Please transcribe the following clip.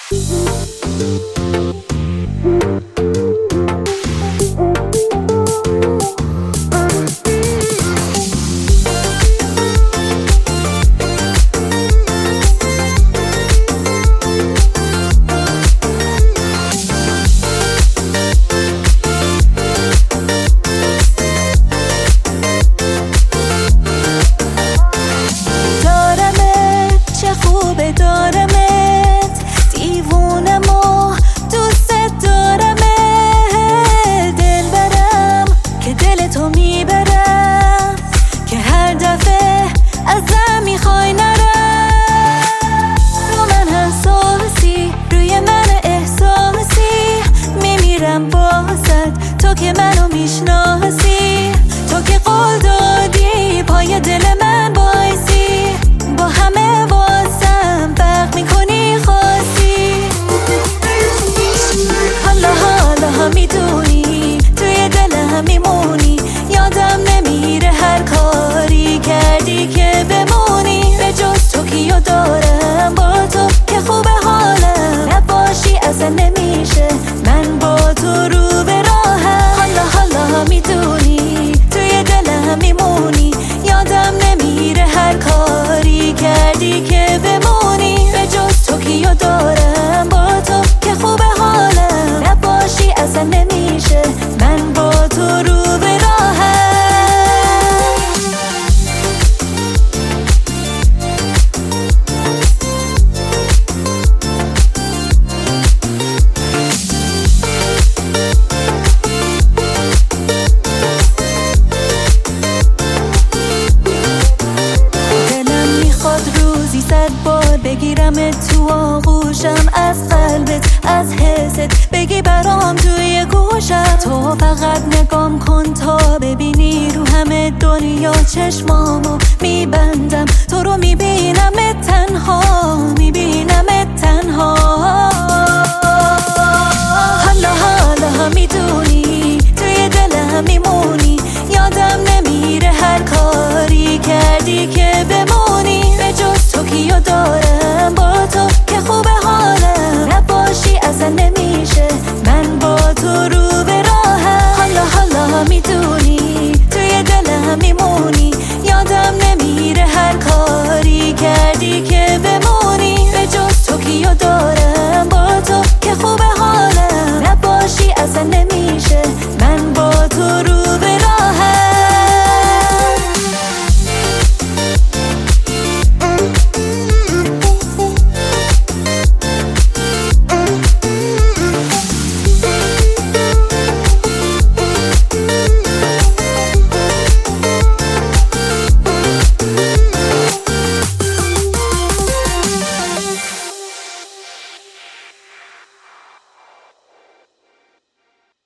تو که منو میشناسی، تو که قول دادی پای دل من بایسی، با همه واسم فرق میکنی خاصی. حالا میدونی توی دلم میمونی، یادم نمیره هر کاری کردی که بمونی. به جز تو کیو دارم با تو که خوبه حالم، نباشی اصلا نمیشه من با تو رو به راهم. حالا میدونی توی دلم میمونی، یادم نمیره هر کاری کردی که بمونی. به جز تو کیو دارم با تو که خوبه حالم، نباشی اصلا نمیشه من با تو رو به راهم. روزی 100 بار بگیرم تو آغوشم، از قلبت از حست بگی برام توی گوشم. تو فقط نگام کن تا ببینی رو همه دنیا چشمامو میبندم، تو رو میبینم